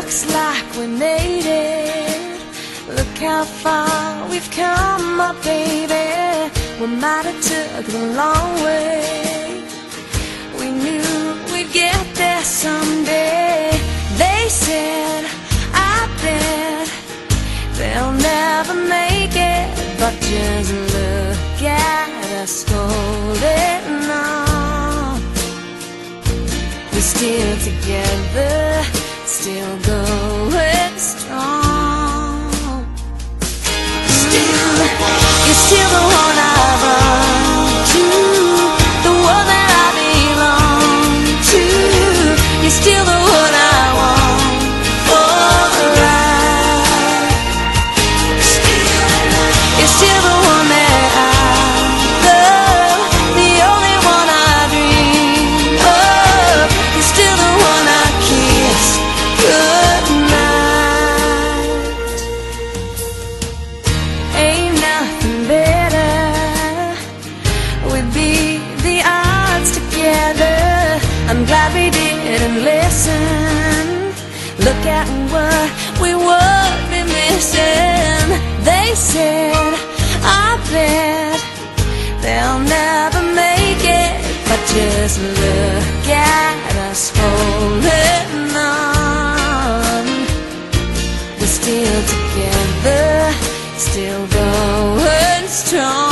Looks like we made it. Look how far we've come, my baby. We might have took the long way. We knew we'd get there someday. They said, I bet they'll never make it, but just look at us holding on. We're still together, still going strong. Still, you're still the one I run to, the one that I belong to. You're still the one I want for the ride. You're still the one that I love, the only one I dream of. You're still the one I kiss goodnight. Ain't nothing better. We beat the odds together. I'm glad we didn't listen. Look at what we would be missing. They said, I bet they'll never make it, but just look at us holding on. We're still together, still going strong.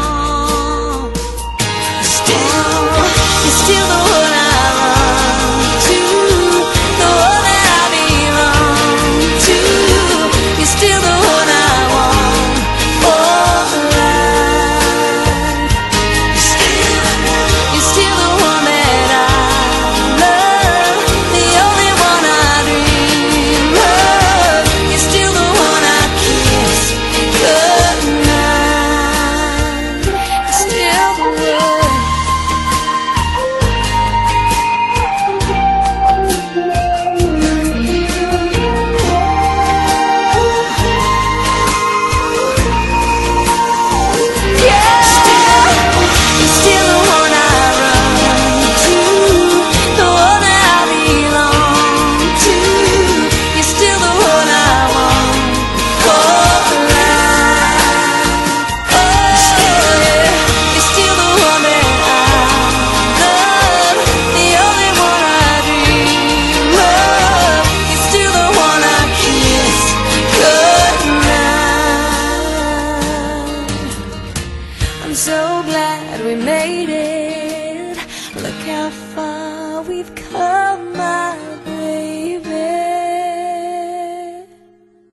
You're still the one I run to, the one that I belong to. You're still the one I want for the ride. You're still the one that I love, the only one I dream of. You're still the one I kiss goodnight. You're still the one. I'm so glad we made it. Look how far we've come.